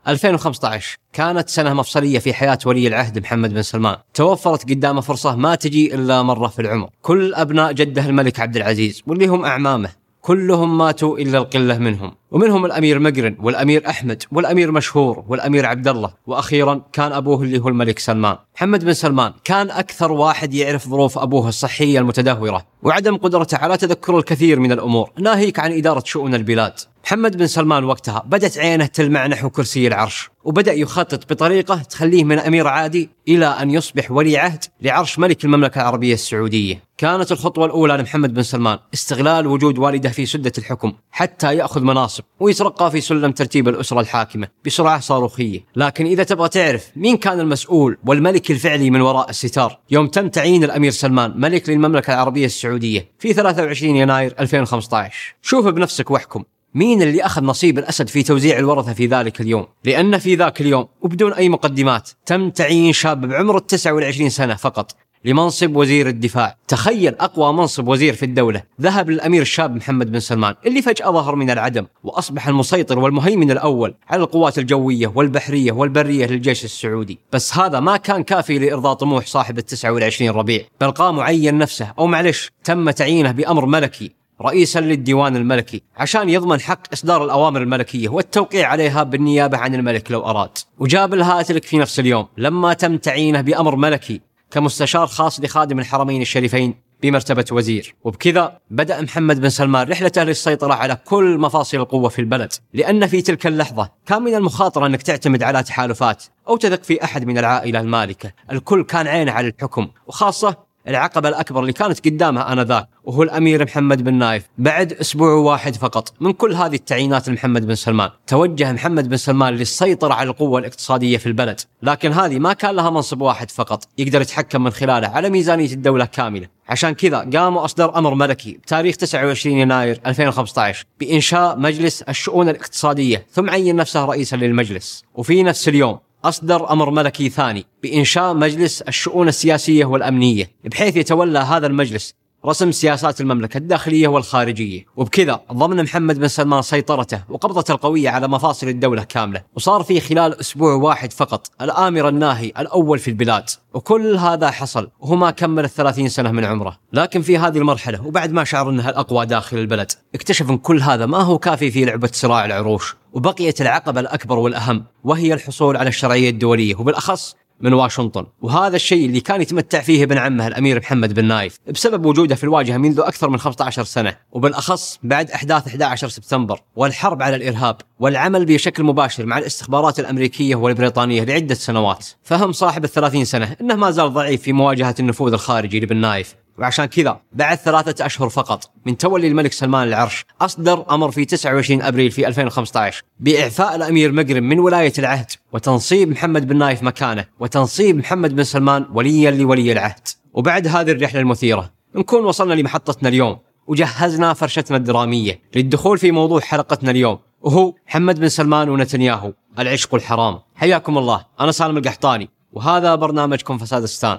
2015 كانت سنة مفصلية في حياة ولي العهد محمد بن سلمان. توفرت قدامه فرصة ما تجي إلا مرة في العمر. كل أبناء جده الملك عبد العزيز واللي هم أعمامه كلهم ماتوا إلا القلة منهم، ومنهم الأمير مقرن والأمير أحمد والأمير مشهور والأمير عبد الله، وأخيرا كان أبوه اللي هو الملك سلمان. محمد بن سلمان كان أكثر واحد يعرف ظروف أبوه الصحية المتدهورة وعدم قدرته على تذكر الكثير من الأمور، ناهيك عن إدارة شؤون البلاد. محمد بن سلمان وقتها بدت عينه تلمع نحو كرسي العرش، وبدأ يخطط بطريقة تخليه من أمير عادي إلى أن يصبح ولي عهد لعرش ملك المملكة العربية السعودية. كانت الخطوة الأولى لمحمد بن سلمان استغلال وجود والده في سدة الحكم حتى يأخذ مناصب ويترقى في سلم ترتيب الأسرة الحاكمة بسرعة صاروخية. لكن إذا تبغى تعرف مين كان المسؤول والملك الفعلي من وراء الستار يوم تم تعيين الأمير سلمان ملك للمملكة العربية السعودية في 23 يناير 2015، شوف بنفسك واحكم مين اللي أخذ نصيب الأسد في توزيع الورثة في ذلك اليوم. لأن في ذاك اليوم وبدون أي مقدمات تم تعيين شاب بعمر 29 سنة فقط لمنصب وزير الدفاع. تخيل أقوى منصب وزير في الدولة ذهب للأمير الشاب محمد بن سلمان اللي فجأة ظهر من العدم وأصبح المسيطر والمهيمن الأول على القوات الجوية والبحرية والبرية للجيش السعودي. بس هذا ما كان كافي لإرضاء طموح صاحب 29 ربيع، بل قام عين نفسه أو معلش تم تعيينه بأمر ملكي رئيسا للديوان الملكي عشان يضمن حق إصدار الأوامر الملكية والتوقيع عليها بالنيابة عن الملك لو أراد. وجاب الهاتلك في نفس اليوم لما تم تعيينه بأمر ملكي كمستشار خاص لخادم الحرمين الشريفين بمرتبة وزير. وبكذا بدأ محمد بن سلمان رحلته للسيطرة على كل مفاصل القوة في البلد، لأن في تلك اللحظة كان من المخاطرة أنك تعتمد على تحالفات أو تثق في أحد من العائلة المالكة. الكل كان عينه على الحكم، وخاصة العقبة الأكبر اللي كانت قدامها آنذاك وهو الأمير محمد بن نايف. بعد أسبوع واحد فقط من كل هذه التعيينات لمحمد بن سلمان توجه محمد بن سلمان للسيطرة على القوة الاقتصادية في البلد، لكن هذه ما كان لها منصب واحد فقط يقدر يتحكم من خلاله على ميزانية الدولة كاملة. عشان كذا قام وأصدر أمر ملكي بتاريخ 29 يناير 2015 بإنشاء مجلس الشؤون الاقتصادية، ثم عين نفسه رئيسا للمجلس. وفي نفس اليوم أصدر أمر ملكي ثاني بإنشاء مجلس الشؤون السياسية والأمنية، بحيث يتولى هذا المجلس رسم سياسات المملكة الداخلية والخارجية. وبكذا ضمن محمد بن سلمان سيطرته وقبضته القوية على مفاصل الدولة كاملة، وصار في خلال أسبوع واحد فقط الآمر الناهي الأول في البلاد. وكل هذا حصل وهو ما كمل 30 سنة من عمره. لكن في هذه المرحلة وبعد ما شعر أنه الأقوى داخل البلد، اكتشف أن كل هذا ما هو كافي في لعبة صراع العروش، وبقيت العقبة الأكبر والأهم وهي الحصول على الشرعية الدولية وبالأخص من واشنطن. وهذا الشيء اللي كان يتمتع فيه ابن عمه الأمير محمد بن نايف بسبب وجوده في الواجهة منذ أكثر من 15 سنة، وبالأخص بعد أحداث 11 سبتمبر والحرب على الإرهاب والعمل بشكل مباشر مع الاستخبارات الأمريكية والبريطانية لعدة سنوات. فهم صاحب 30 سنة أنه ما زال ضعيف في مواجهة النفوذ الخارجي لبن نايف. وعشان كذا بعد 3 أشهر فقط من تولي الملك سلمان العرش أصدر أمر في 29 أبريل في 2015 بإعفاء الأمير مقرن من ولاية العهد وتنصيب محمد بن نايف مكانه وتنصيب محمد بن سلمان وليا لولي العهد. وبعد هذه الرحلة المثيرة نكون وصلنا لمحطتنا اليوم وجهزنا فرشتنا الدرامية للدخول في موضوع حلقتنا اليوم، وهو محمد بن سلمان ونتنياهو العشق الحرام. حياكم الله، أنا سالم القحطاني وهذا برنامجكم فسادستان.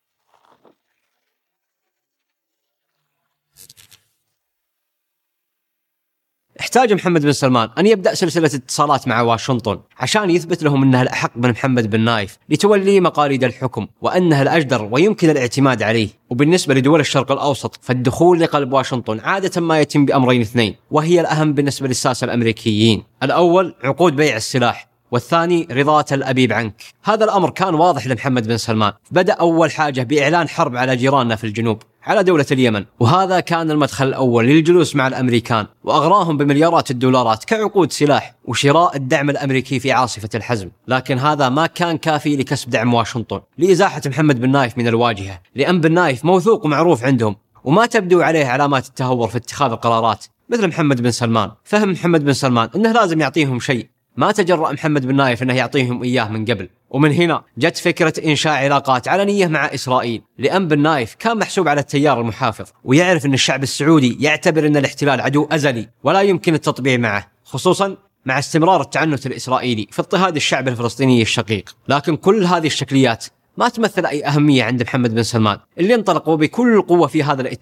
احتاج محمد بن سلمان أن يبدأ سلسلة اتصالات مع واشنطن عشان يثبت لهم أنه الأحق من محمد بن نايف لتولي مقاليد الحكم وأنه الأجدر ويمكن الاعتماد عليه. وبالنسبة لدول الشرق الأوسط فالدخول لقلب واشنطن عادة ما يتم بأمرين اثنين، وهي الأهم بالنسبة للساسة الأمريكيين: الأول عقود بيع السلاح، والثاني رضاة الأبيب عنك. هذا الأمر كان واضح لمحمد بن سلمان. بدأ أول حاجة بإعلان حرب على جيراننا في الجنوب، على دولة اليمن، وهذا كان المدخل الأول للجلوس مع الأمريكان وأغراهم بمليارات الدولارات كعقود سلاح وشراء الدعم الأمريكي في عاصفة الحزم. لكن هذا ما كان كافي لكسب دعم واشنطن لإزاحة محمد بن نايف من الواجهة، لأن بن نايف موثوق ومعروف عندهم وما تبدو عليه علامات التهور في اتخاذ القرارات مثل محمد بن سلمان. فهم محمد بن سلمان أنه لازم يعطيهم شيء ما تجرأ محمد بن نايف أنه يعطيهم إياه من قبل. ومن هنا جت فكرة إنشاء علاقات علنية مع إسرائيل، لأن بن نايف كان محسوب على التيار المحافظ ويعرف أن الشعب السعودي يعتبر أن الاحتلال عدو أزلي ولا يمكن التطبيع معه، خصوصا مع استمرار التعنت الإسرائيلي في اضطهاد الشعب الفلسطيني الشقيق. لكن كل هذه الشكليات ما تمثل أي أهمية عند محمد بن سلمان اللي انطلق بكل قوة في هذا الاتجاه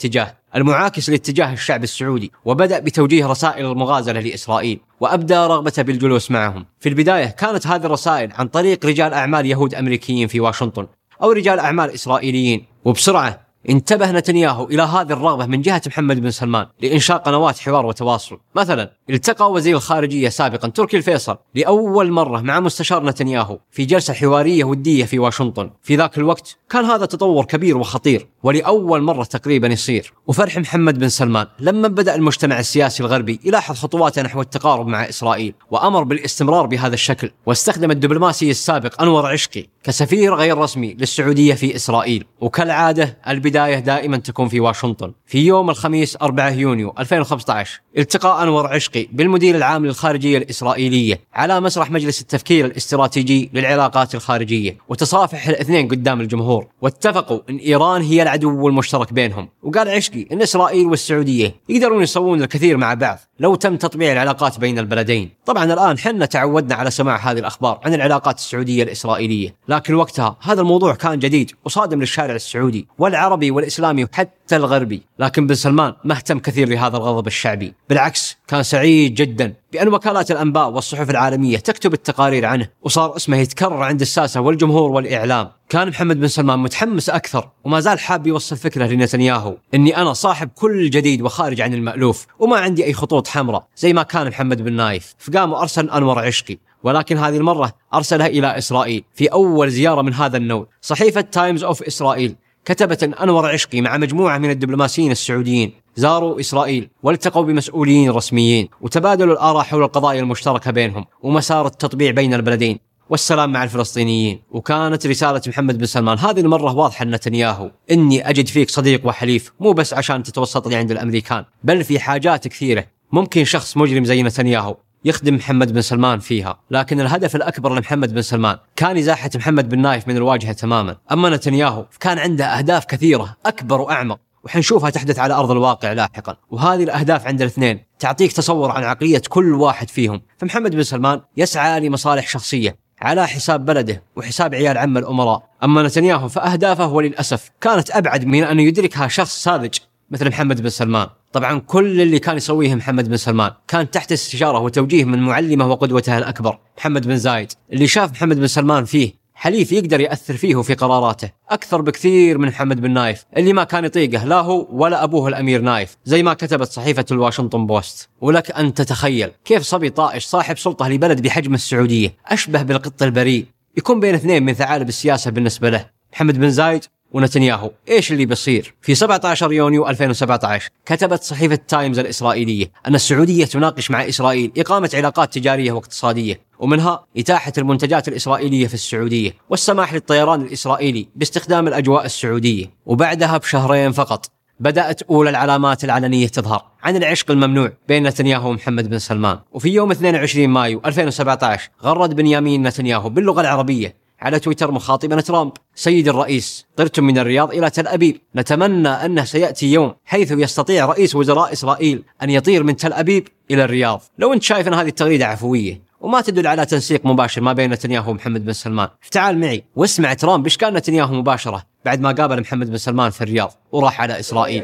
المعاكس لاتجاه الشعب السعودي، وبدأ بتوجيه رسائل المغازلة لإسرائيل وأبدى رغبته بالجلوس معهم. في البداية كانت هذه الرسائل عن طريق رجال أعمال يهود أمريكيين في واشنطن أو رجال أعمال إسرائيليين، وبسرعة انتبه نتنياهو إلى هذه الرغبة من جهة محمد بن سلمان لإنشاء قنوات حوار وتواصل. مثلا التقى وزير الخارجية سابقا تركي الفيصل لأول مرة مع مستشار نتنياهو في جلسة حوارية ودية في واشنطن. في ذاك الوقت كان هذا تطور كبير وخطير ولأول مرة تقريبا يصير. وفرح محمد بن سلمان لما بدأ المجتمع السياسي الغربي يلاحظ خطواته نحو التقارب مع إسرائيل، وأمر بالاستمرار بهذا الشكل، واستخدم الدبلوماسي السابق أنور عشقي كسفير غير رسمي للسعودية في إسرائيل. وكالعادة البداية دائما تكون في واشنطن. في يوم الخميس 4 يونيو 2015 التقى أنور عشقي بالمدير العام للخارجية الإسرائيلية على مسرح مجلس التفكير الاستراتيجي للعلاقات الخارجية، وتصافح الاثنين قدام الجمهور، واتفقوا أن إيران هي العدو المشترك بينهم. وقال عشقي أن إسرائيل والسعودية يقدرون يسوون الكثير مع بعض لو تم تطبيع العلاقات بين البلدين. طبعا الآن حنا تعودنا على سماع هذه الأخبار عن العلاقات السعودية الإسرائيلية، لكن وقتها هذا الموضوع كان جديد وصادم للشارع السعودي والعربي والإسلامي وحتى الغربي. لكن بن سلمان ما اهتم كثير لهذا الغضب الشعبي، بالعكس كان سعيد جدا بأن وكالات الأنباء والصحف العالمية تكتب التقارير عنه، وصار اسمه يتكرر عند الساسة والجمهور والإعلام. كان محمد بن سلمان متحمس أكثر وما زال حاب يوصل فكرة لنتنياهو إني أنا صاحب كل جديد وخارج عن المألوف وما عندي أي خطوط حمراء زي ما كان محمد بن نايف. فقام وأرسل أنور عشقي، ولكن هذه المرة أرسلها إلى إسرائيل في أول زيارة من هذا النوع. صحيفة تايمز أوف إسرائيل كتبت أن أنور عشقي مع مجموعة من الدبلوماسيين السعوديين زاروا إسرائيل والتقوا بمسؤولين رسميين وتبادلوا الآراء حول القضايا المشتركة بينهم ومسار التطبيع بين البلدين والسلام مع الفلسطينيين. وكانت رسالة محمد بن سلمان هذه المرة واضحة لنتنياهو: إني أجد فيك صديق وحليف، مو بس عشان تتوسط لي عند الأمريكان، بل في حاجات كثيرة ممكن شخص مجرم زي نتنياهو يخدم محمد بن سلمان فيها. لكن الهدف الأكبر لمحمد بن سلمان كان إزاحة محمد بن نايف من الواجهة تماما. أما نتنياهو كان عنده أهداف كثيرة أكبر وأعمق، وحنشوفها تحدث على أرض الواقع لاحقا. وهذه الأهداف عند الاثنين تعطيك تصور عن عقلية كل واحد فيهم. فمحمد بن سلمان يسعى لمصالح شخصية على حساب بلده وحساب عيال عم الأمراء. أما نتنياهو فأهدافه وللأسف كانت أبعد من أن يدركها شخص ساذج مثل محمد بن سلمان. طبعا كل اللي كان يسويه محمد بن سلمان كان تحت استشارة وتوجيه من معلمه وقدوته الأكبر محمد بن زايد، اللي شاف محمد بن سلمان فيه حليف يقدر يأثر فيه وفي قراراته أكثر بكثير من محمد بن نايف اللي ما كان يطيقه لا هو ولا أبوه الأمير نايف، زي ما كتبت صحيفة الواشنطن بوست. ولك أن تتخيل كيف صبي طائش صاحب سلطة لبلد بحجم السعودية أشبه بالقط البريء يكون بين اثنين من ثعالب السياسة بالنسبة له، محمد بن زايد ونتنياهو. إيش اللي بيصير؟ في 17 يونيو 2017 كتبت صحيفة تايمز الإسرائيلية أن السعودية تناقش مع إسرائيل إقامة علاقات تجارية واقتصادية، ومنها إتاحة المنتجات الإسرائيلية في السعودية والسماح للطيران الإسرائيلي باستخدام الأجواء السعودية. وبعدها بشهرين فقط بدأت أولى العلامات العلنية تظهر عن العشق الممنوع بين نتنياهو ومحمد بن سلمان. وفي يوم 22 مايو 2017 غرد بنيامين نتنياهو باللغة العربية على تويتر مخاطبا ترامب: سيد الرئيس، طرت من الرياض إلى تل أبيب، نتمنى أنه سيأتي يوم حيث يستطيع رئيس وزراء إسرائيل أن يطير من تل أبيب إلى الرياض. لو أنت شايف أن هذه التغريدة عفوية وما تدل على تنسيق مباشر ما بين نتنياهو ومحمد بن سلمان، فتعال معي واسمع ترامب إيش كان نتنياهو مباشرة بعد ما قابل محمد بن سلمان في الرياض وراح على إسرائيل.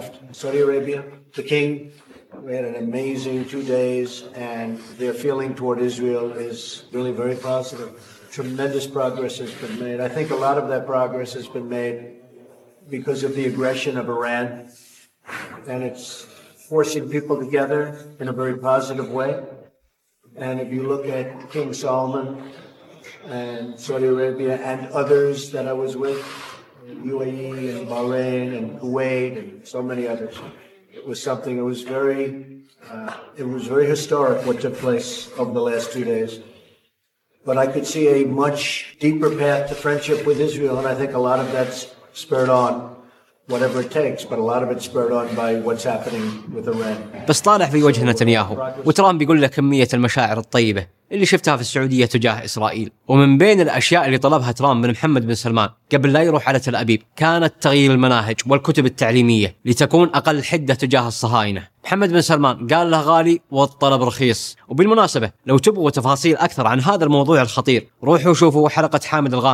We had an amazing 2 days, and their feeling toward Israel is really very positive. Tremendous progress has been made. I think a lot of that progress has been made because of the aggression of Iran, and it's forcing people together in a very positive way. And if you look at King Solomon and Saudi Arabia and others that I was with, UAE and Bahrain and Kuwait and so many others, it was something that was very historic what took place over the last 2 days. But I could see a much deeper path to friendship with Israel, and I think a lot of that's spurred on, whatever it takes, but a lot of it's spurred on by what's happening with Iran. بس طالع في وجه نتنياهو وترامب بيقول له كمية المشاعر الطيبة اللي شفتها في السعودية تجاه إسرائيل. ومن بين الأشياء اللي طلبها ترامب من محمد بن سلمان قبل لا يروح على تل أبيب كانت تغيير المناهج والكتب التعليمية لتكون أقل حدة تجاه الصهاينة. محمد بن سلمان قال له غالي والطلب رخيص. وبالمناسبة لو تبغوا تفاصيل أكثر عن هذا الموضوع الخطير روحوا شوفوا حلقة حامد الغامدي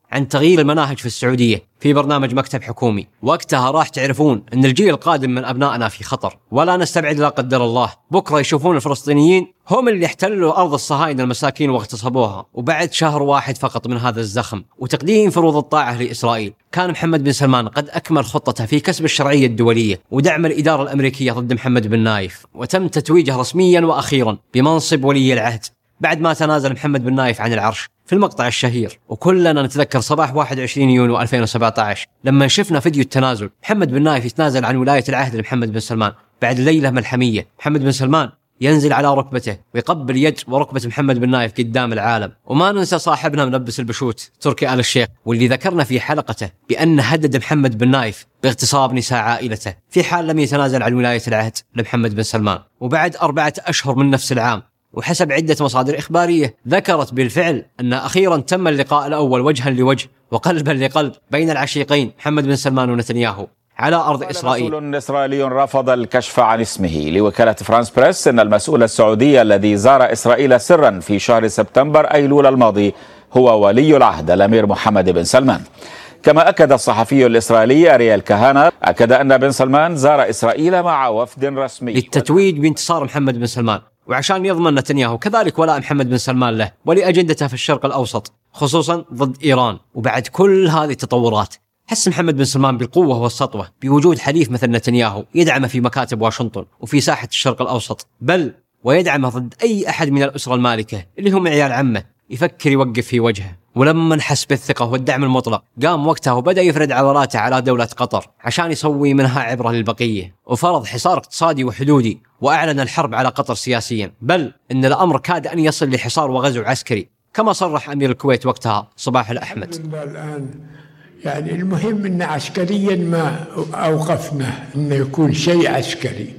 عن تغيير المناهج في السعودية في برنامج مكتب حكومي. وقتها راح تعرفون أن الجيل القادم من أبنائنا في خطر، ولا نستبعد لا قدر الله بكرة يشوفون الفلسطينيين هم اللي احتلوا أرض الصهاينة المساكين واغتصبوها، وبعد شهر واحد فقط من هذا الزخم وتقديم فروض الطاعة لإسرائيل كان محمد بن سلمان قد أكمل خطته في كسب الشرعية الدولية ودعم الإدارة الأمريكية ضد محمد بن نايف، وتم تتويجه رسميا وأخيرا بمنصب ولي العهد بعد ما تنازل محمد بن نايف عن العرش في المقطع الشهير. وكلنا نتذكر صباح 21 يونيو 2017 لما شفنا فيديو التنازل، محمد بن نايف يتنازل عن ولاية العهد لمحمد بن سلمان بعد ليلة ملحمية. محمد بن سلمان ينزل على ركبته ويقبل يد وركبة محمد بن نايف قدام العالم. وما ننسى صاحبنا ملبس البشوت تركي آل الشيخ، واللي ذكرنا في حلقته بأن هدد محمد بن نايف باغتصاب نساء عائلته في حال لم يتنازل عن ولاية العهد لمحمد بن سلمان. وبعد 4 أشهر من نفس العام، وحسب عدة مصادر إخبارية ذكرت بالفعل أن أخيرا تم اللقاء الأول وجها لوجه وقلبا لقلب بين العشيقين محمد بن سلمان ونتنياهو على أرض إسرائيل. مسؤول إسرائيلي رفض الكشف عن اسمه لوكالة فرانس بريس أن المسؤول السعودي الذي زار إسرائيل سرا في شهر سبتمبر أيلول الماضي هو ولي العهد الأمير محمد بن سلمان. كما أكد الصحفي الإسرائيلي أريال كهانة أن بن سلمان زار إسرائيل مع وفد رسمي للتتويج بانتصار محمد بن سلمان، وعشان يضمن نتنياهو كذلك ولاء محمد بن سلمان له ولأجندته في الشرق الأوسط خصوصا ضد إيران. وبعد كل هذه التطورات حس محمد بن سلمان بالقوة والسطوة بوجود حليف مثل نتنياهو يدعمه في مكاتب واشنطن وفي ساحة الشرق الأوسط، بل ويدعمه ضد أي أحد من الأسرة المالكة اللي هم عيال عمه يفكر يوقف في وجهه. ولما حس بالثقة والدعم المطلق قام وقتها وبدأ يفرد عضلاته على دولة قطر عشان يسوي منها عبرة للبقية، وفرض حصار اقتصادي وحدودي وأعلن الحرب على قطر سياسيا، بل إن الأمر كاد أن يصل لحصار وغزو عسكري كما صرح أمير الكويت وقتها صباح الأحمد. الآن يعني المهم أن عسكريا ما أوقفنا أنه يكون شيء عسكري،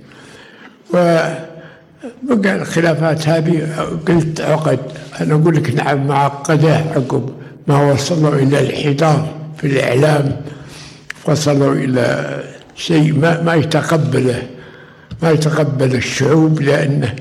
وبقى الخلافات هذه قلت عقد. أنا أقول لك نعم معقدة عقب ما وصلوا إلى الحضار في الإعلام، وصلوا إلى شيء ما يتقبل الشعوب، لأن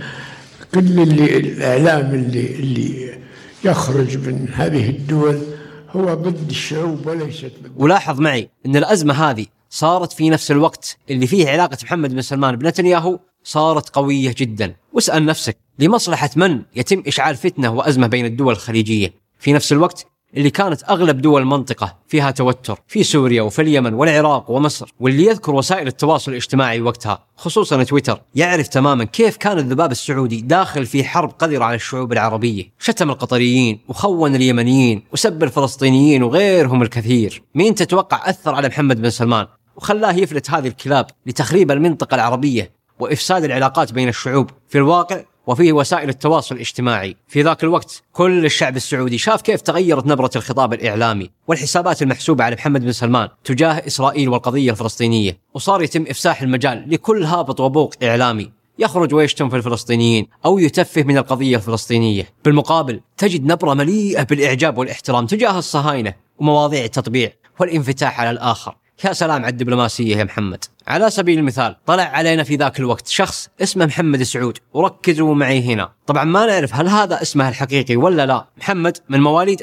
كل الإعلام اللي يخرج من هذه الدول هو ضد الشعوب وليست ضد. ولاحظ معي أن الأزمة هذه صارت في نفس الوقت اللي فيه علاقة محمد بن سلمان بنتنياهو صارت قوية جدا. واسأل نفسك لمصلحة من يتم إشعال فتنة وأزمة بين الدول الخليجية في نفس الوقت اللي كانت أغلب دول المنطقة فيها توتر، في سوريا وفي اليمن والعراق ومصر. واللي يذكر وسائل التواصل الاجتماعي وقتها خصوصا تويتر يعرف تماما كيف كان الذباب السعودي داخل في حرب قذرة على الشعوب العربية، شتم القطريين وخون اليمنيين وسب الفلسطينيين وغيرهم الكثير. مين تتوقع أثر على محمد بن سلمان وخلاه يفلت هذه الكلاب لتخريب المنطقة العربية وإفساد العلاقات بين الشعوب في الواقع وفيه وسائل التواصل الاجتماعي؟ في ذاك الوقت كل الشعب السعودي شاف كيف تغيرت نبرة الخطاب الإعلامي والحسابات المحسوبة على محمد بن سلمان تجاه إسرائيل والقضية الفلسطينية، وصار يتم إفساح المجال لكل هابط وبوق إعلامي يخرج ويشتم في الفلسطينيين أو يتفه من القضية الفلسطينية. بالمقابل تجد نبرة مليئة بالإعجاب والاحترام تجاه الصهاينة ومواضيع التطبيع والانفتاح على الآخر. يا سلام على الدبلوماسية يا محمد. على سبيل المثال طلع علينا في ذاك الوقت شخص اسمه محمد سعود، وركزوا معي هنا، طبعا ما نعرف هل هذا اسمه الحقيقي ولا لا. محمد من مواليد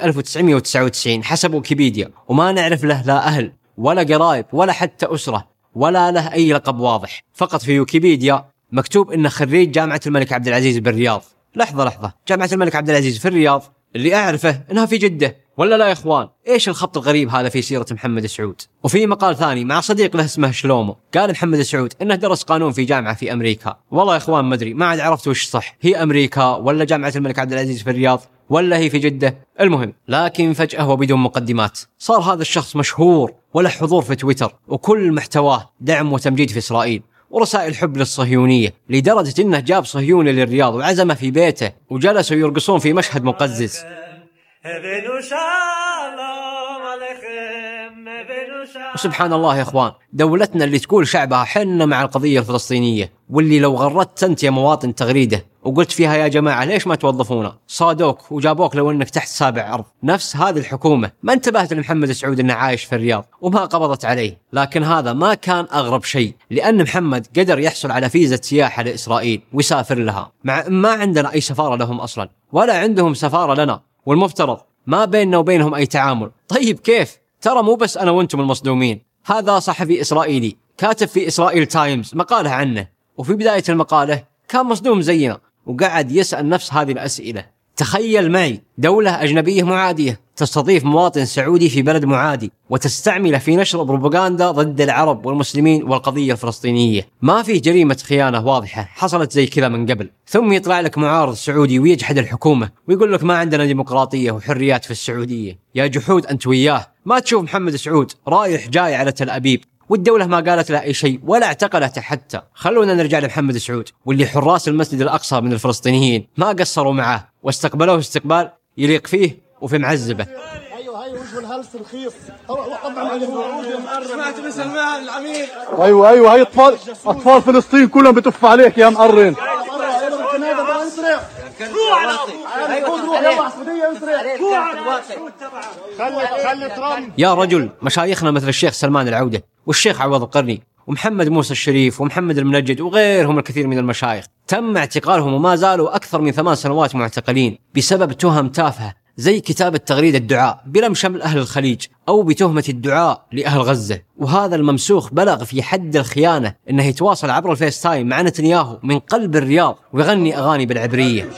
1999 حسب ويكيبيديا، وما نعرف له لا أهل ولا قرايب ولا حتى أسرة ولا له أي لقب واضح. فقط في ويكيبيديا مكتوب إنه خريج جامعة الملك عبد العزيز بالرياض. لحظة، جامعة الملك عبد العزيز في الرياض؟ اللي أعرفه إنها في جدة، ولا لا يا إخوان؟ إيش الخط الغريب هذا في سيرة محمد سعود؟ وفي مقال ثاني مع صديق له اسمه شلومو قال محمد سعود إنه درس قانون في جامعة في أمريكا. والله يا إخوان ما أدري، ما عاد عرفت وش صح، هي أمريكا ولا جامعة الملك عبد العزيز في الرياض ولا هي في جدة؟ المهم، لكن فجأة وبدون مقدمات صار هذا الشخص مشهور وله حضور في تويتر، وكل محتواه دعم وتمجيد في إسرائيل ورسائل حب للصهيونية، لدرجة إنه جاب صهيوني للرياض وعزمه في بيته وجلسوا يرقصون في مشهد مقزز. وسبحان الله يا إخوان، دولتنا اللي تقول شعبها حنا مع القضية الفلسطينية، واللي لو غردت أنت يا مواطن تغريدة وقلت فيها يا جماعة ليش ما توظفونا، صادوك وجابوك لو أنك تحت سابع أرض. نفس هذه الحكومة ما انتبهت لمحمد سعود أنه عايش في الرياض وما قبضت عليه. لكن هذا ما كان أغرب شيء، لأن محمد قدر يحصل على فيزة سياحة لإسرائيل ويسافر لها، مع ما عندنا أي سفارة لهم أصلا ولا عندهم سفارة لنا، والمفترض ما بيننا وبينهم أي تعامل. طيب كيف؟ ترى مو بس أنا وأنتم المصدومين. هذا صحفي إسرائيلي كاتب في إسرائيل تايمز مقالة عنه، وفي بداية المقالة كان مصدوم زينا وقعد يسأل نفس هذه الأسئلة. تخيل معي دولة أجنبية معادية تستضيف مواطن سعودي في بلد معادي وتستعمله في نشر بروباغندا ضد العرب والمسلمين والقضية الفلسطينية. ما في جريمة خيانة واضحة حصلت زي كذا من قبل. ثم يطلع لك معارض سعودي ويجحد الحكومة ويقول لك ما عندنا ديمقراطية وحريات في السعودية. يا جحود أنت وياه. ما تشوف محمد سعود رايح جاي على تل أبيب والدولة ما قالت له أي شيء ولا اعتقلته حتى. خلونا نرجع لمحمد سعود واللي حراس المسجد الأقصى من الفلسطينيين ما قصروا معه واستقبلوه استقبال يليق فيه وفي معزبه. ايوه وجه الهلس الخيص. سمعت بن سلمان العميد. ايوه هي اطفال فلسطين كلهم بتف عليك يا مقرن. يا رجل مشايخنا مثل الشيخ سلمان العودة والشيخ عوض القرني ومحمد موسى الشريف ومحمد المنجد وغيرهم الكثير من المشايخ تم اعتقالهم وما زالوا أكثر من 8 سنوات معتقلين بسبب تهم تافهة زي كتابة تغريدة الدعاء بلم شمل أهل الخليج أو بتهمة الدعاء لأهل غزة. وهذا الممسوخ بلغ في حد الخيانة إنه يتواصل عبر الفيس تايم مع نتنياهو من قلب الرياض ويغني أغاني بالعبرية.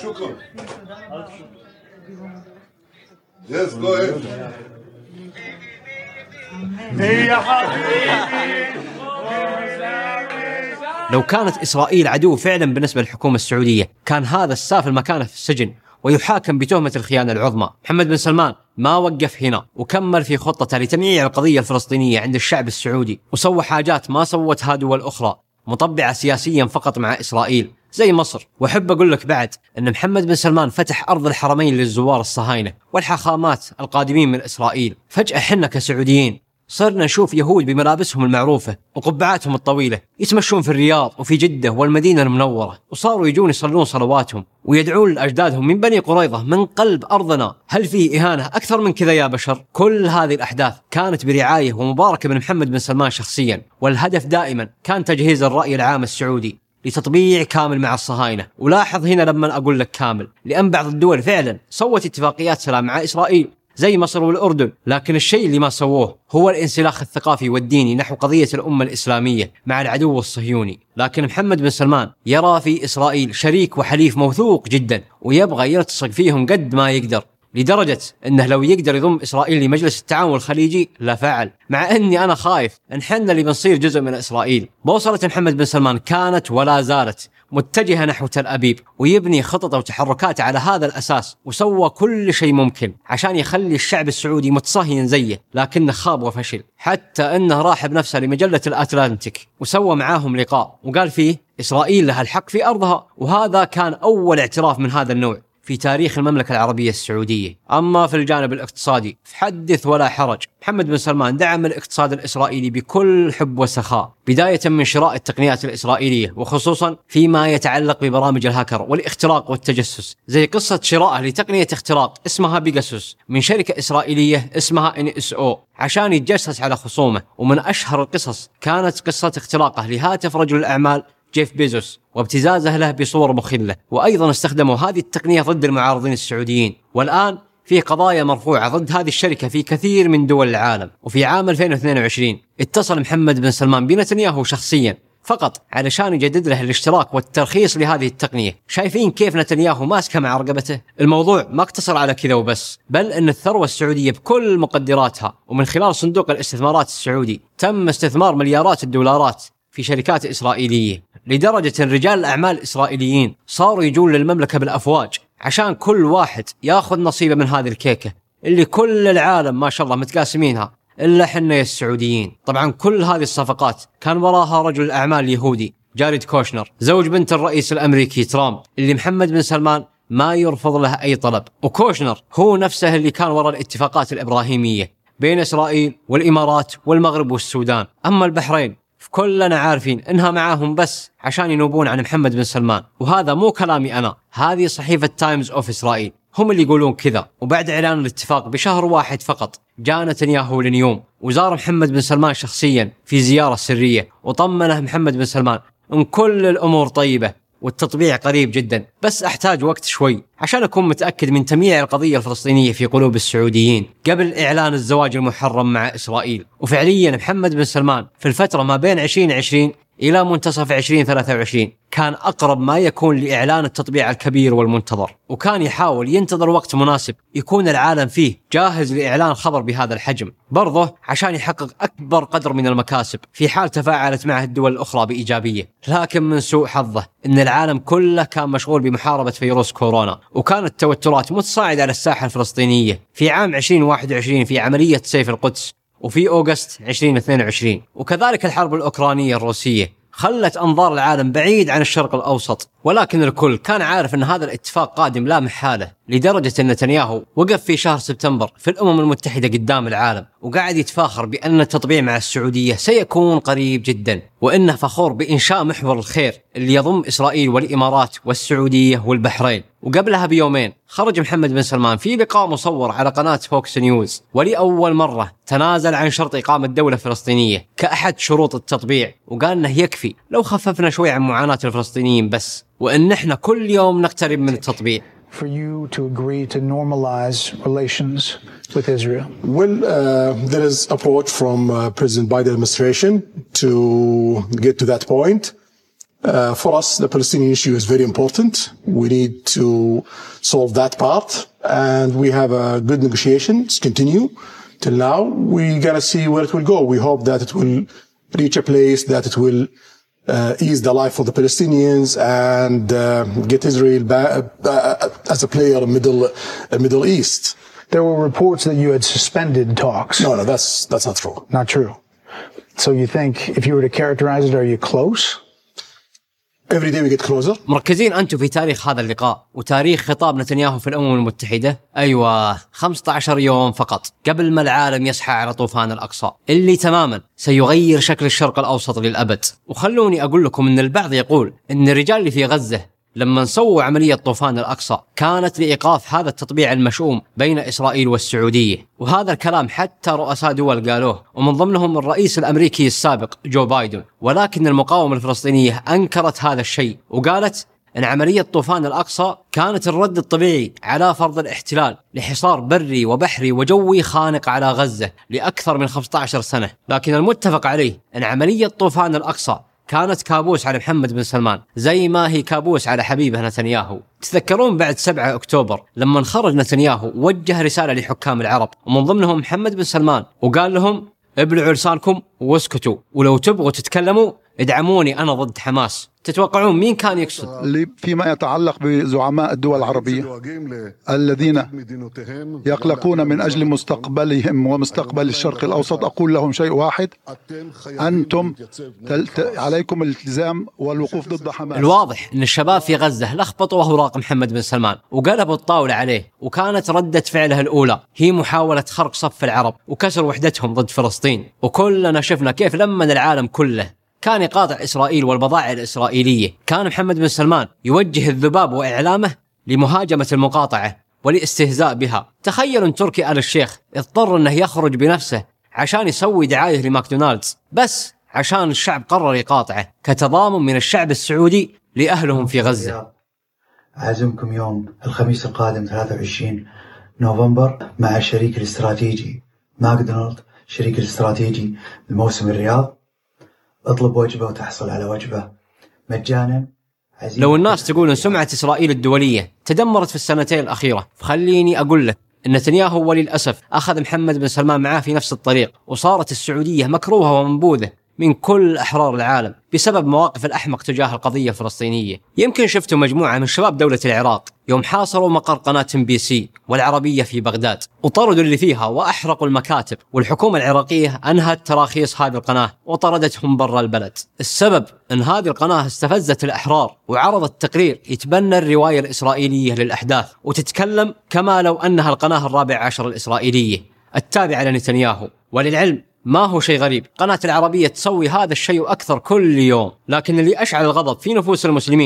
لو كانت إسرائيل عدو فعلا بالنسبة للحكومة السعودية كان هذا السافل مكانه في السجن ويحاكم بتهمة الخيانة العظمى. محمد بن سلمان ما وقف هنا وكمل في خطته لتمييع القضية الفلسطينية عند الشعب السعودي وسوى حاجات ما سوتها دول أخرى مطبعة سياسيا فقط مع إسرائيل زي مصر. وأحب أقول لك بعد أن محمد بن سلمان فتح أرض الحرمين للزوار الصهاينة والحاخامات القادمين من إسرائيل. فجأة حنا كسعوديين صرنا نشوف يهود بملابسهم المعروفة وقبعاتهم الطويلة يتمشون في الرياض وفي جدة والمدينة المنورة، وصاروا يجون يصلون صلواتهم ويدعون لأجدادهم من بني قريظة من قلب أرضنا. هل فيه إهانة أكثر من كذا يا بشر؟ كل هذه الأحداث كانت برعاية ومباركة من محمد بن سلمان شخصيا، والهدف دائما كان تجهيز الرأي العام السعودي لتطبيع كامل مع الصهاينة. ولاحظ هنا لما أقول لك كامل لأن بعض الدول فعلا سوت اتفاقيات سلام مع إسرائيل زي مصر والأردن، لكن الشيء اللي ما سووه هو الانسلاخ الثقافي والديني نحو قضية الأمة الإسلامية مع العدو الصهيوني. لكن محمد بن سلمان يرى في إسرائيل شريك وحليف موثوق جدا ويبغى يلتصق فيهم قد ما يقدر، لدرجة أنه لو يقدر يضم إسرائيل لمجلس التعاون الخليجي لفعل، مع أني أنا خايف أن حنا اللي بنصير جزء من إسرائيل. بوصلة محمد بن سلمان كانت ولا زالت متجهة نحو تل أبيب ويبني خططه وتحركاته على هذا الأساس، وسوى كل شيء ممكن عشان يخلي الشعب السعودي متصهين زيه، لكنه خاب وفشل. حتى أنه راح بنفسه لمجلة الأتلانتيك وسوى معاهم لقاء وقال فيه إسرائيل لها الحق في أرضها، وهذا كان أول اعتراف من هذا النوع في تاريخ المملكة العربية السعودية. أما في الجانب الاقتصادي فحدث ولا حرج، محمد بن سلمان دعم الاقتصاد الإسرائيلي بكل حب وسخاء، بداية من شراء التقنيات الإسرائيلية وخصوصا فيما يتعلق ببرامج الهاكر والاختراق والتجسس، زي قصة شرائه لتقنية اختراق اسمها بيجاسوس من شركة إسرائيلية اسمها NSO عشان يتجسس على خصومه. ومن أشهر القصص كانت قصة اختراقه لهاتف رجل الأعمال جيف بيزوس وابتزازه له بصور مخلة، وأيضا استخدموا هذه التقنية ضد المعارضين السعوديين. والآن في قضايا مرفوعة ضد هذه الشركة في كثير من دول العالم. وفي عام 2022 اتصل محمد بن سلمان بنتنياهو شخصيا فقط علشان يجدد له الاشتراك والترخيص لهذه التقنية. شايفين كيف نتنياهو ماسكه مع رقبته؟ الموضوع ما اقتصر على كذا وبس، بل أن الثروة السعودية بكل مقدراتها ومن خلال صندوق الاستثمارات السعودي تم استثمار مليارات الدولارات في شركات إسرائيلية، لدرجة أن رجال الأعمال الإسرائيليين صاروا يجون للمملكة بالأفواج عشان كل واحد ياخذ نصيبه من هذه الكيكة اللي كل العالم ما شاء الله متقاسمينها إلا حنا يا السعوديين. طبعا كل هذه الصفقات كان وراها رجل الأعمال اليهودي جاريد كوشنر زوج بنت الرئيس الأمريكي ترامب اللي محمد بن سلمان ما يرفض له أي طلب. وكوشنر هو نفسه اللي كان وراء الاتفاقات الإبراهيمية بين إسرائيل والإمارات والمغرب والسودان. أما البحرين كلنا عارفين إنها معاهم بس عشان ينوبون عن محمد بن سلمان، وهذا مو كلامي أنا، هذه صحيفة تايمز أوف إسرائيل هم اللي يقولون كذا. وبعد إعلان الاتفاق بشهر واحد فقط جاء نتنياهو لنيوم وزار محمد بن سلمان شخصيا في زيارة سرية، وطمنه محمد بن سلمان إن كل الأمور طيبة والتطبيع قريب جدا، بس أحتاج وقت شوي عشان أكون متأكد من تمييع القضية الفلسطينية في قلوب السعوديين قبل إعلان الزواج المحرم مع إسرائيل. وفعليا محمد بن سلمان في الفترة ما بين 2020 إلى منتصف 2023 كان أقرب ما يكون لإعلان التطبيع الكبير والمنتظر، وكان يحاول ينتظر وقت مناسب يكون العالم فيه جاهز لإعلان خبر بهذا الحجم، برضه عشان يحقق أكبر قدر من المكاسب في حال تفاعلت معه الدول الأخرى بإيجابية. لكن من سوء حظه إن العالم كله كان مشغول بمحاربة فيروس كورونا، وكانت التوترات متصاعدة على الساحة الفلسطينية في عام 2021 في عملية سيف القدس، وفي أغسطس 2022، وكذلك الحرب الأوكرانية الروسية خلت أنظار العالم بعيد عن الشرق الأوسط. ولكن الكل كان عارف أن هذا الاتفاق قادم لا محالة، لدرجة أن نتنياهو وقف في شهر سبتمبر في الأمم المتحدة قدام العالم وقاعد يتفاخر بأن التطبيع مع السعودية سيكون قريب جدا، وإنه فخور بإنشاء محور الخير اللي يضم إسرائيل والإمارات والسعودية والبحرين. وقبلها بيومين خرج محمد بن سلمان في لقاء مصور على قناة فوكس نيوز، ولأول مرة تنازل عن شرط إقامة دولة فلسطينية كأحد شروط التطبيع، وقال أنه يكفي لو خففنا شوي عن معاناة الفلسطينيين بس، وإن إحنا كل يوم نقترب من التطبيع. For you to agree to normalize relations with Israel? Well, there is approach from President Biden administration to get to that point. For us, the Palestinian issue is very important. We need to solve that part, and we have a good negotiations continue till now. We gotta see where it will go. We hope that it will reach a place that it will ease the life of the Palestinians and get Israel back as a player in Middle East. There were reports that you had suspended talks. No, that's not true. Not true. So you think, if you were to characterize it, are you close? Every day we get closer. مركزين أنتم في تاريخ هذا اللقاء وتاريخ خطاب نتنياهو في الأمم المتحدة. أيوة، 15 يوم فقط قبل ما العالم يصحى على طوفان الأقصى اللي تماما سيغير شكل الشرق الأوسط للأبد. وخلوني أقول لكم أن البعض يقول أن الرجال اللي في غزة لما سووا عملية طوفان الأقصى كانت لإيقاف هذا التطبيع المشؤوم بين إسرائيل والسعودية، وهذا الكلام حتى رؤساء دول قالوه، ومن ضمنهم الرئيس الأمريكي السابق جو بايدن. ولكن المقاومة الفلسطينية أنكرت هذا الشيء وقالت أن عملية طوفان الأقصى كانت الرد الطبيعي على فرض الاحتلال لحصار بري وبحري وجوي خانق على غزة لأكثر من 15 سنة. لكن المتفق عليه أن عملية طوفان الأقصى كانت كابوس على محمد بن سلمان زي ما هي كابوس على حبيبه نتنياهو. تذكرون بعد 7 أكتوبر لما خرج نتنياهو وجه رسالة لحكام العرب ومن ضمنهم محمد بن سلمان، وقال لهم ابلعوا لسانكم واسكتوا، ولو تبغوا تتكلموا ادعموني أنا ضد حماس. تتوقعون مين كان يقصد؟ فيما يتعلق بزعماء الدول العربية الذين يقلقون من أجل مستقبلهم ومستقبل الشرق الأوسط، أقول لهم شيء واحد: أنتم عليكم الالتزام والوقوف ضد حماس. الواضح أن الشباب في غزة لخبطوا أوراق محمد بن سلمان وقلبوا الطاولة عليه، وكانت ردة فعله الأولى هي محاولة خرق صف العرب وكسر وحدتهم ضد فلسطين. وكلنا شفنا كيف لما العالم كله كان يقاطع إسرائيل والبضائع الإسرائيلية، كان محمد بن سلمان يوجه الذباب وإعلامه لمهاجمة المقاطعة والاستهزاء بها. تخيلوا أن تركي آل الشيخ اضطر أنه يخرج بنفسه عشان يسوي دعاية لماكدونالدز بس عشان الشعب قرر يقاطعه كتضامن من الشعب السعودي لأهلهم في غزة. أعزمكم يوم الخميس القادم 23 نوفمبر مع الشريك الاستراتيجي ماكدونالدز، شريك الاستراتيجي لموسم الرياض. اطلب وجبة وتحصل على وجبة مجانا. لو الناس تقول أن سمعة إسرائيل الدولية تدمرت في السنتين الأخيرة، فخليني أقول لك أن نتنياهو وللأسف أخذ محمد بن سلمان معاه في نفس الطريق، وصارت السعودية مكروهة ومنبوذة من كل أحرار العالم بسبب مواقف الأحمق تجاه القضية الفلسطينية. يمكن شفتوا مجموعة من شباب دولة العراق يوم حاصروا مقر قناة MBC والعربية في بغداد وطردوا اللي فيها وأحرقوا المكاتب، والحكومة العراقية أنهت تراخيص هذه القناة وطردتهم برا البلد. السبب أن هذه القناة استفزت الأحرار وعرضت تقرير يتبنى الرواية الإسرائيلية للأحداث وتتكلم كما لو أنها القناة 14 الإسرائيلية التابعة لنتنياهو. وللعلم ما هو شيء غريب، قناة العربية تسوي هذا الشيء أكثر كل يوم. لكن اللي أشعل الغضب في نفوس المسلمين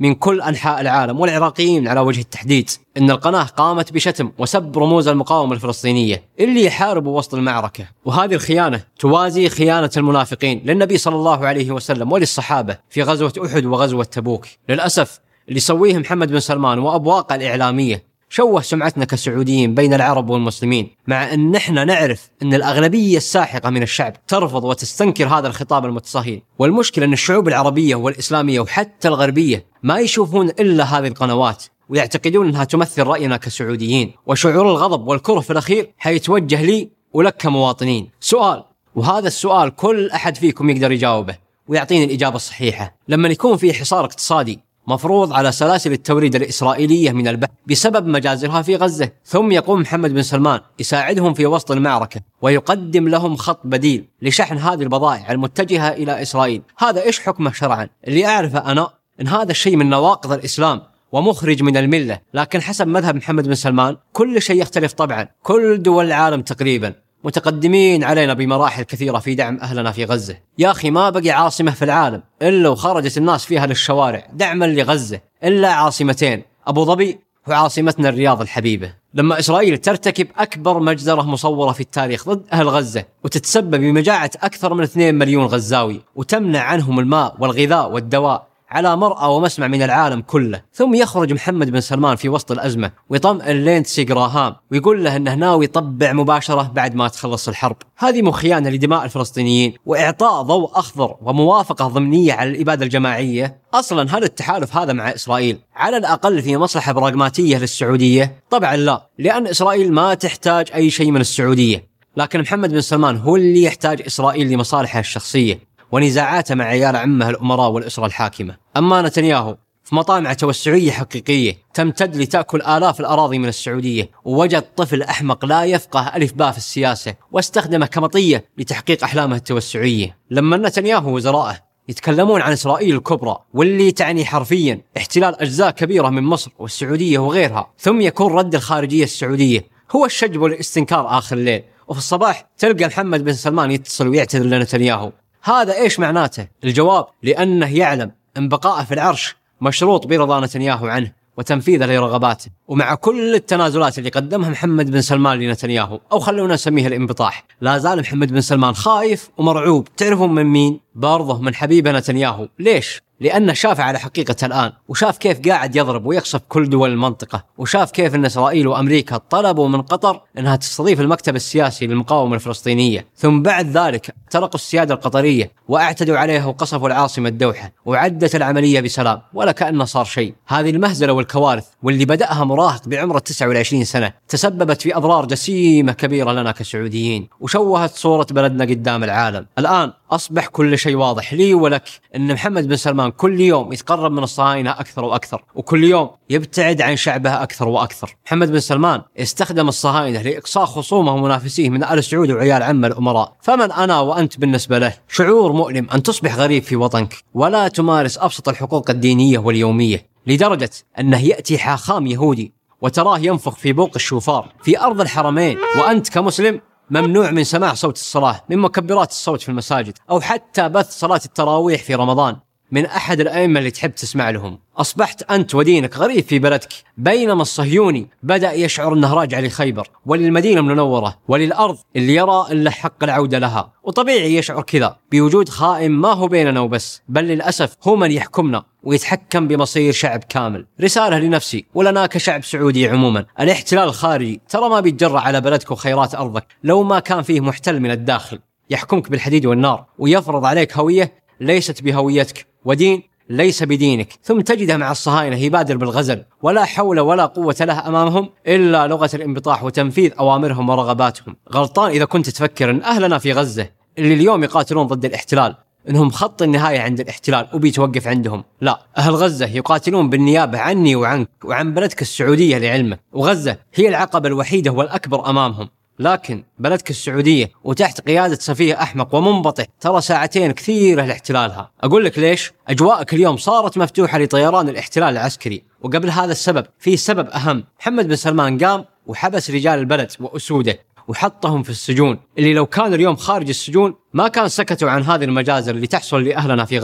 من كل أنحاء العالم والعراقيين على وجه التحديد إن القناة قامت بشتم وسب رموز المقاومة الفلسطينية اللي يحاربوا وسط المعركة. وهذه الخيانة توازي خيانة المنافقين للنبي صلى الله عليه وسلم وللصحابة في غزوة أحد وغزوة تبوك. للأسف اللي يسويه محمد بن سلمان وأبواقه الإعلامية شوه سمعتنا كسعوديين بين العرب والمسلمين، مع أن نحن نعرف أن الأغلبية الساحقة من الشعب ترفض وتستنكر هذا الخطاب المتصهين. والمشكلة أن الشعوب العربية والإسلامية وحتى الغربية ما يشوفون إلا هذه القنوات ويعتقدون أنها تمثل رأينا كسعوديين، وشعور الغضب والكره في الأخير حيتوجه لي ولك كمواطنين. سؤال، وهذا السؤال كل أحد فيكم يقدر يجاوبه ويعطيني الإجابة الصحيحة. لما يكون في حصار اقتصادي مفروض على سلاسل التوريد الإسرائيلية من البحر بسبب مجازرها في غزة، ثم يقوم محمد بن سلمان يساعدهم في وسط المعركة ويقدم لهم خط بديل لشحن هذه البضائع المتجهة إلى إسرائيل، هذا إيش حكمه شرعا؟ اللي أعرفه أنا إن هذا الشيء من نواقض الإسلام ومخرج من الملة، لكن حسب مذهب محمد بن سلمان كل شيء يختلف طبعا. كل دول العالم تقريبا متقدمين علينا بمراحل كثيرة في دعم أهلنا في غزة. يا أخي ما بقي عاصمة في العالم إلا وخرجت الناس فيها للشوارع دعما لغزة إلا عاصمتين، أبو ظبي وعاصمتنا الرياض الحبيبة. لما إسرائيل ترتكب أكبر مجزرة مصورة في التاريخ ضد أهل غزة وتتسبب بمجاعة أكثر من 2 مليون غزاوي وتمنع عنهم الماء والغذاء والدواء على مرأى ومسمع من العالم كله، ثم يخرج محمد بن سلمان في وسط الأزمة ويطمئن ليندسي جراهام ويقول له أنه ناوي يطبع مباشرة بعد ما تخلص الحرب. هذه مخيانة لدماء الفلسطينيين وإعطاء ضوء أخضر وموافقة ضمنية على الإبادة الجماعية. أصلا هل التحالف هذا مع إسرائيل على الأقل في مصلحة براغماتية للسعودية؟ طبعا لا، لأن إسرائيل ما تحتاج أي شيء من السعودية، لكن محمد بن سلمان هو اللي يحتاج إسرائيل لمصالحه الشخصية ونزاعاته مع عيال عمه الأمراء والأسرة الحاكمة. أما نتنياهو في مطامع توسعية حقيقية تمتد لتأكل آلاف الأراضي من السعودية، ووجد طفل أحمق لا يفقه ألف باء في السياسة واستخدمه كمطية لتحقيق أحلامه التوسعية. لما نتنياهو وزرائه يتكلمون عن إسرائيل الكبرى واللي تعني حرفيا احتلال أجزاء كبيرة من مصر والسعودية وغيرها، ثم يكون رد الخارجية السعودية هو الشجب والاستنكار آخر الليل، وفي الصباح تلقى محمد بن سلمان يتصل ويعتذر لنتنياهو. هذا إيش معناته؟ الجواب لأنه يعلم أن بقائه في العرش مشروط برضا نتنياهو عنه وتنفيذه لرغباته. ومع كل التنازلات اللي قدمها محمد بن سلمان لنتنياهو، أو خلونا نسميها الانبطاح، لا زال محمد بن سلمان خايف ومرعوب. تعرفون من مين؟ برضه من حبيبه نتنياهو. ليش؟ لأنه شاف على حقيقة الآن، وشاف كيف قاعد يضرب ويقصف كل دول المنطقة، وشاف كيف أن إسرائيل وأمريكا طلبوا من قطر أنها تستضيف المكتب السياسي للمقاومة الفلسطينية، ثم بعد ذلك تركوا السيادة القطرية وأعتدوا عليها وقصفوا العاصمة الدوحة، وعدت العملية بسلام ولا كأنه صار شيء. هذه المهزلة والكوارث واللي بدأها مراهق بعمر 29 سنة تسببت في أضرار جسيمة كبيرة لنا كسعوديين، وشوهت صورة بلدنا قدام العالم. الآن أصبح كل شيء واضح لي ولك أن محمد بن سلمان كل يوم يتقرب من الصهاينة أكثر وأكثر، وكل يوم يبتعد عن شعبه أكثر وأكثر. محمد بن سلمان استخدم الصهاينة لإقصاء خصومه ومنافسيه من آل سعود وعيال عمه الأمراء. فمن أنا وأنت بالنسبة له؟ شعور مؤلم أن تصبح غريب في وطنك ولا تمارس أبسط الحقوق الدينية واليومية، لدرجة أنه يأتي حاخام يهودي وتراه ينفخ في بوق الشوفار في أرض الحرمين، وأنت كمسلم ممنوع من سماع صوت الصلاة من مكبرات الصوت في المساجد، أو حتى بث صلاة التراويح في رمضان من أحد الأئمة اللي تحب تسمع لهم. أصبحت أنت ودينك غريب في بلدك، بينما الصهيوني بدأ يشعر أنه راجع لخيبر وللمدينة المنورة وللأرض اللي يرى أن له حق العودة لها. وطبيعي يشعر كذا بوجود خائن ما هو بيننا وبس، بل للأسف هو من يحكمنا ويتحكم بمصير شعب كامل. رسالة لنفسي ولنا كشعب سعودي عموما: الاحتلال الخارجي ترى ما بيتجرأ على بلدك وخيرات أرضك لو ما كان فيه محتل من الداخل يحكمك بالحديد والنار ويفرض عليك هوية ليست بهويتك ودين ليس بدينك، ثم تجده مع الصهاينة يبادر بالغزل ولا حول ولا قوة له أمامهم إلا لغة الانبطاح وتنفيذ أوامرهم ورغباتهم. غلطان إذا كنت تفكر أن أهلنا في غزة اللي اليوم يقاتلون ضد الاحتلال إنهم خط النهاية عند الاحتلال وبيتوقف عندهم. لا، أهل غزة يقاتلون بالنيابة عني وعنك وعن بلدك السعودية لعلمك، وغزة هي العقبة الوحيدة والأكبر أمامهم. لكن بلدك السعودية وتحت قيادة سفيه أحمق ومنبطح ترى ساعتين كثيرة لاحتلالها. أقول لك ليش؟ أجواءك اليوم صارت مفتوحة لطيران الاحتلال العسكري، وقبل هذا السبب في سبب أهم: محمد بن سلمان قام وحبس رجال البلد وأسوده وحطهم في السجون، اللي لو كانوا اليوم خارج السجون ما كان سكتوا عن هذه المجازر اللي تحصل لأهلنا في غزة.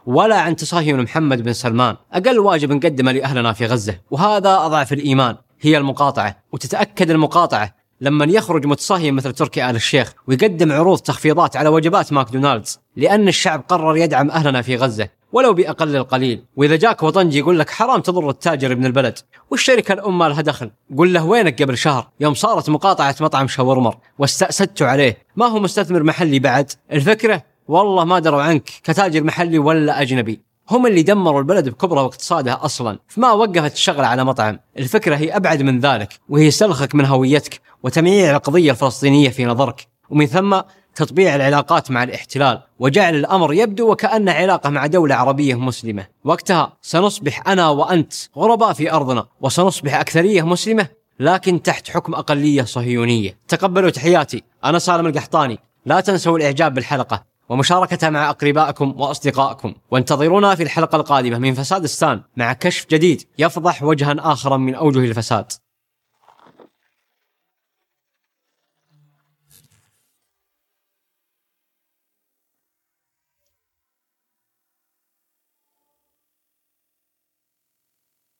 ولا عن تصهين محمد بن سلمان. أقل واجب نقدمه لأهلنا في غزة، وهذا أضعف الإيمان، هي المقاطعة. وتتأكد المقاطعة لما يخرج متصهين مثل تركي آل الشيخ ويقدم عروض تخفيضات على وجبات ماكدونالدز، لأن الشعب قرر يدعم أهلنا في غزة ولو بأقل القليل. وإذا جاك وطنجي يقول لك حرام تضر التاجر ابن البلد والشركة الأم ما لها دخل، قل له وينك قبل شهر يوم صارت مقاطعة مطعم شاورمر واستأسدتوا عليه؟ ما هو مستثمر محلي بعد؟ الفكرة والله ما دروا عنك كتاجر محلي ولا أجنبي، هم اللي دمروا البلد بكبرى واقتصادها أصلا، فما وقفت الشغل على مطعم. الفكرة هي أبعد من ذلك، وهي سلخك من هويتك وتمييع القضية الفلسطينية في نظرك، ومن ثم تطبيع العلاقات مع الاحتلال وجعل الأمر يبدو وكأن علاقة مع دولة عربية مسلمة. وقتها سنصبح أنا وأنت غرباء في أرضنا، وسنصبح أكثرية مسلمة لكن تحت حكم أقلية صهيونية. تقبلوا تحياتي، أنا سالم القحطاني. لا تنسوا الإعجاب بالحلقة ومشاركتها مع أقربائكم وأصدقائكم، وانتظرونا في الحلقة القادمة من فسادستان مع كشف جديد يفضح وجها آخر من أوجه الفساد.